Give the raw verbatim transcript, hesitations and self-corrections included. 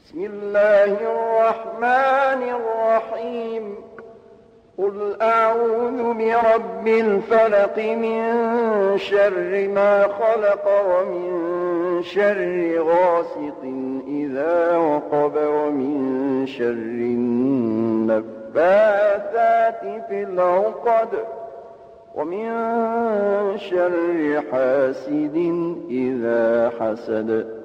بسم الله الرحمن الرحيم قل أعوذ برب الفلق من شر ما خلق ومن شر غاسق إذا وقب ومن شر النفاثات في العقد ومن شر حاسد إذا حسد